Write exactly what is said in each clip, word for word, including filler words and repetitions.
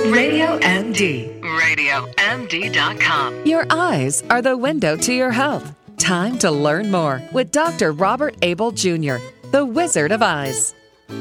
Radio M D. radio M D dot com. Your eyes are the window to your health. Time to learn more with Doctor Robert Abel Junior, the Wizard of Eyes.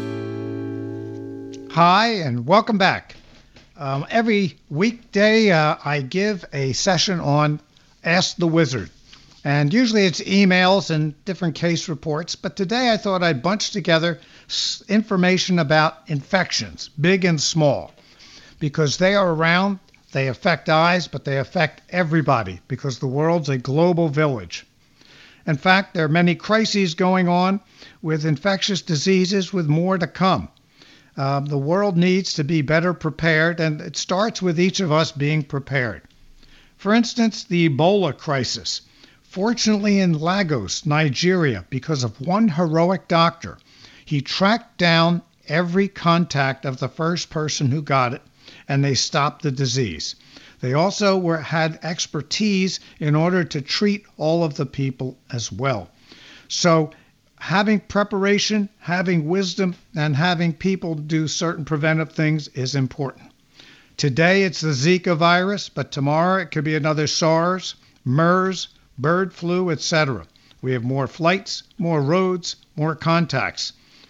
Hi, and welcome back. Um, every weekday, uh, I give a session on Ask the Wizard. And usually it's emails and different case reports, but today I thought I'd bunch together information about infections, big and small, because they are around, they affect eyes, but they affect everybody because the world's a global village. In fact, there are many crises going on with infectious diseases with more to come. Uh, the world needs to be better prepared, and it starts with each of us being prepared. For instance, the Ebola crisis. Fortunately, in Lagos, Nigeria, because of one heroic doctor, he tracked down every contact of the first person who got it, and they stopped the disease. They also were, had expertise in order to treat all of the people as well. So having preparation, having wisdom, and having people do certain preventive things is important. Today it's the Zika virus, but tomorrow it could be another SARS, MERS, bird flu, et cetera. We have more flights, more roads, more contacts.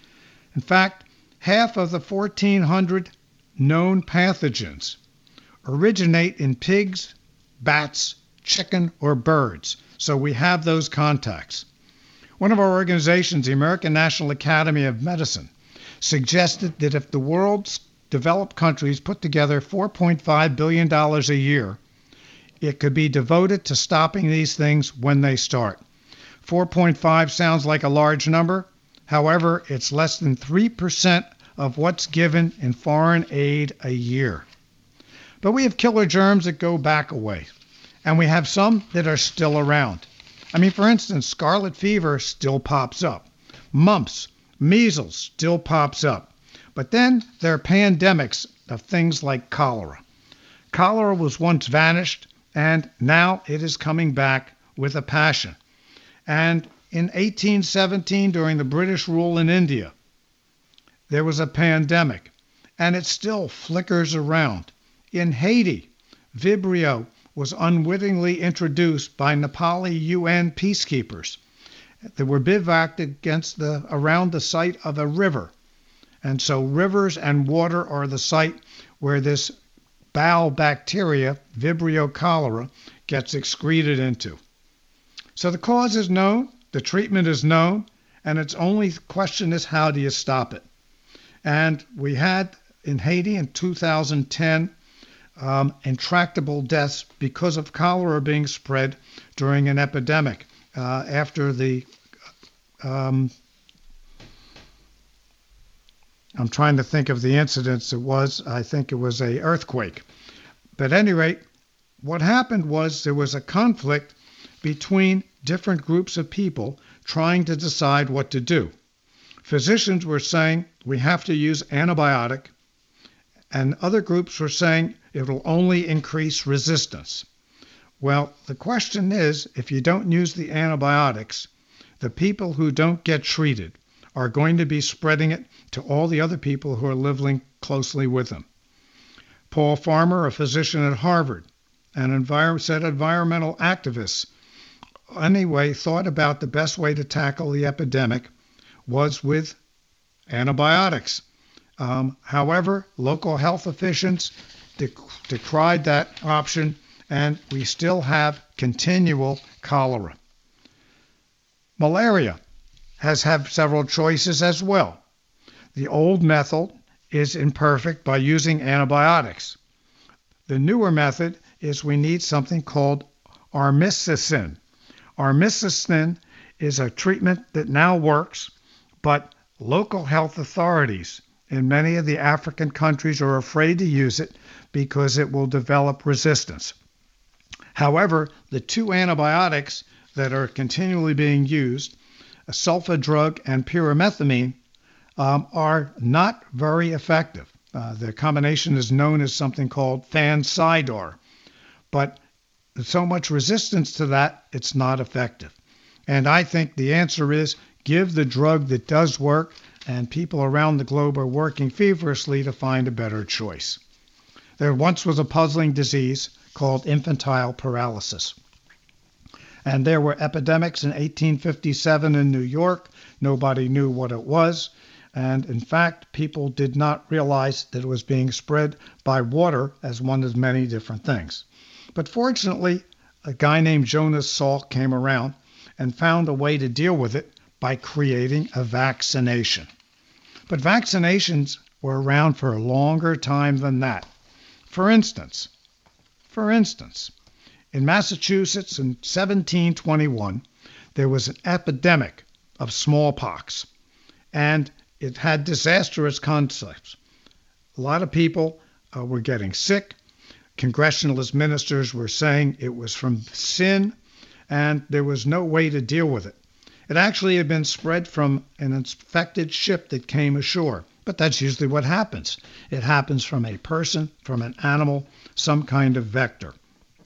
In fact, half of the fourteen hundred known pathogens originate in pigs, bats, chicken, or birds. So we have those contacts. One of our organizations, the American National Academy of Medicine, suggested that if the world's developed countries put together four point five billion dollars a year, it could be devoted to stopping these things when they start. four point five sounds like a large number. However, it's less than three percent of what's given in foreign aid a year. But we have killer germs that go back a way, and we have some that are still around. I mean, for instance, scarlet fever still pops up. Mumps, measles still pops up. But then there are pandemics of things like cholera. Cholera was once vanished, and now it is coming back with a passion. And in eighteen seventeen, during the British rule in India, there was a pandemic, and it still flickers around. In Haiti, Vibrio was unwittingly introduced by Nepali U N peacekeepers. They were bivouacked against the, around the site of a river. And so rivers and water are the site where this bowel bacteria, Vibrio cholera, gets excreted into. So the cause is known, the treatment is known, and its only question is how do you stop it? And we had in Haiti in two thousand ten um, intractable deaths because of cholera being spread during an epidemic uh, after the um, I'm trying to think of the incidents it was. I think it was a earthquake. But at any rate, what happened was there was a conflict between different groups of people trying to decide what to do. Physicians were saying we have to use antibiotic, and other groups were saying it will only increase resistance. Well, the question is, if you don't use the antibiotics, the people who don't get treated are going to be spreading it to all the other people who are living closely with them. Paul Farmer, a physician at Harvard, and envir- said environmental activists, anyway, thought about the best way to tackle the epidemic was with antibiotics. Um, however, local health officials dec- decried that option, and we still have continual cholera. Malaria has had several choices as well. The old method is imperfect by using antibiotics. The newer method is we need something called armiticin. Armiticin is a treatment that now works, but local health authorities in many of the African countries are afraid to use it because it will develop resistance. However, the two antibiotics that are continually being used, sulfadrug and pyrimethamine, um, are not very effective. Uh, the combination is known as something called Fansidar, but there's so much resistance to that, it's not effective. And I think the answer is give the drug that does work, and people around the globe are working feverishly to find a better choice. There once was a puzzling disease called infantile paralysis. And there were epidemics in eighteen fifty-seven in New York. Nobody knew what it was. And in fact, people did not realize that it was being spread by water as one of many different things. But fortunately, a guy named Jonas Salk came around and found a way to deal with it by creating a vaccination. But vaccinations were around for a longer time than that. For instance, for instance, in Massachusetts in seventeen twenty-one, there was an epidemic of smallpox, and it had disastrous consequences. A lot of people uh, were getting sick. Congressional ministers were saying it was from sin, and there was no way to deal with it. It actually had been spread from an infected ship that came ashore. But that's usually what happens. It happens from a person, from an animal, some kind of vector.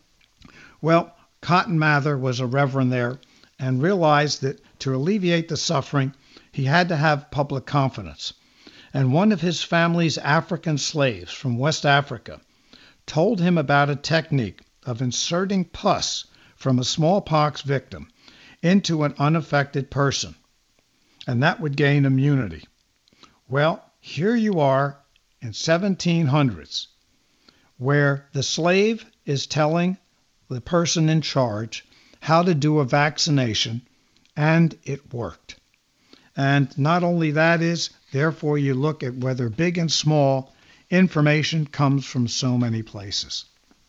Well, Cotton Mather was a reverend there and realized that to alleviate the suffering, he had to have public confidence. And one of his family's African slaves from West Africa told him about a technique of inserting pus from a smallpox victim into an unaffected person, and that would gain immunity. Well, here you are in seventeen hundreds, where the slave is telling the person in charge how to do a vaccination, and it worked. And not only that is, therefore you look at whether big and small, information comes from so many places.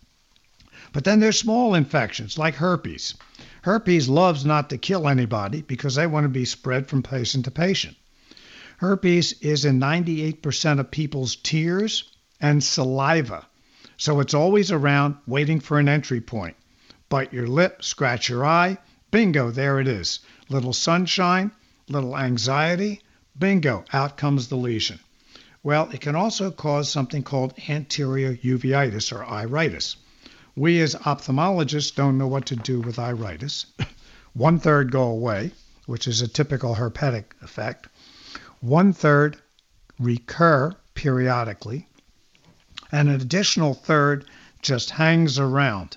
But then there's small infections like herpes. Herpes loves not to kill anybody because they want to be spread from patient to patient. Herpes is in ninety-eight percent of people's tears and saliva. So it's always around waiting for an entry point. Bite your lip, scratch your eye, bingo, there it is. Little sunshine, little anxiety, bingo, out comes the lesion. Well, it can also cause something called anterior uveitis or iritis. We as ophthalmologists don't know what to do with iritis. One third go away, which is a typical herpetic effect. One third recur periodically, and an additional third just hangs around.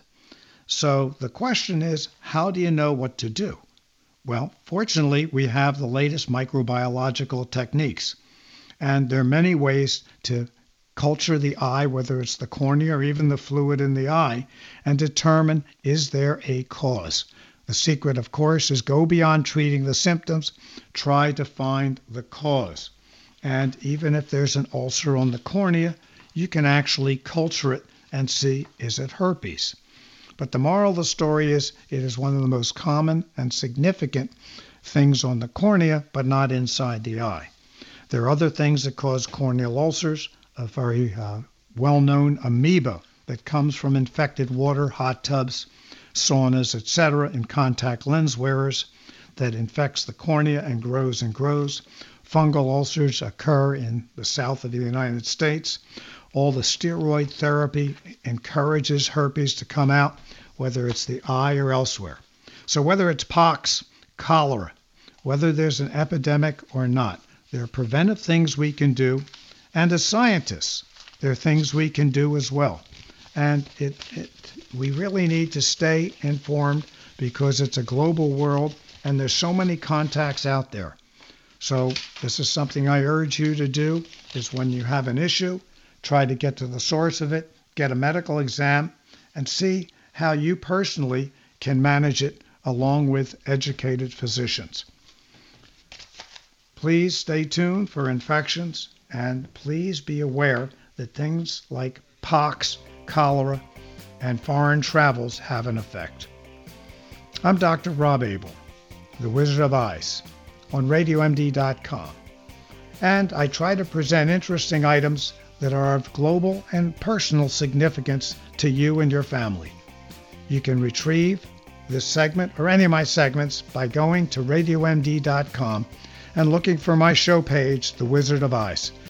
So the question is, how do you know what to do? Well, fortunately, we have the latest microbiological techniques, and there are many ways to culture the eye, whether it's the cornea or even the fluid in the eye, and determine, is there a cause? The secret, of course, is go beyond treating the symptoms, try to find the cause. And even if there's an ulcer on the cornea, you can actually culture it and see, is it herpes? But the moral of the story is it is one of the most common and significant things on the cornea, but not inside the eye. There are other things that cause corneal ulcers, a very uh, well-known amoeba that comes from infected water, hot tubs, saunas, et cetera, and contact lens wearers that infects the cornea and grows and grows. Fungal ulcers occur in the south of the United States. All the steroid therapy encourages herpes to come out, whether it's the eye or elsewhere. So whether it's pox, cholera, whether there's an epidemic or not, there are preventive things we can do. And as scientists, there are things we can do as well. And it, it, we really need to stay informed because it's a global world and there's so many contacts out there. So this is something I urge you to do, is when you have an issue, try to get to the source of it, get a medical exam, and see how you personally can manage it along with educated physicians. Please stay tuned for infections, and please be aware that things like pox, cholera, and foreign travels have an effect. I'm Doctor Rob Abel, the Wizard of Eyes, on radio M D dot com, and I try to present interesting items that are of global and personal significance to you and your family. You can retrieve this segment or any of my segments by going to radio M D dot com and looking for my show page, The Wizard of Eyes.